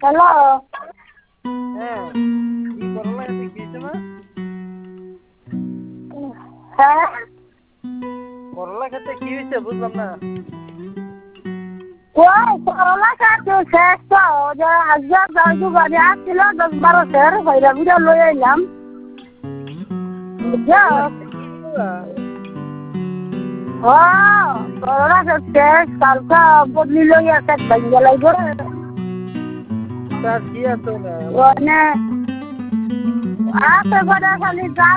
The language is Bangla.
হ্যালো। হ্যাঁ, কি করলা এতে কি হয়েছে মা? হ্যাঁ, করলা খেতে কি হয়েছে বুঝলাম না। ওই করলা কাটছে শেষ তো, যে আজকে জয়দু গাড়ি আসছিল 10-12 সের বাইরা বিরা লই আইলাম। বুঝছো? করলা শেষ, কালকে বদলি লই আসে ভাঙ্গা লাগবে। তার কি আছে না? ওনে আছে করে খালি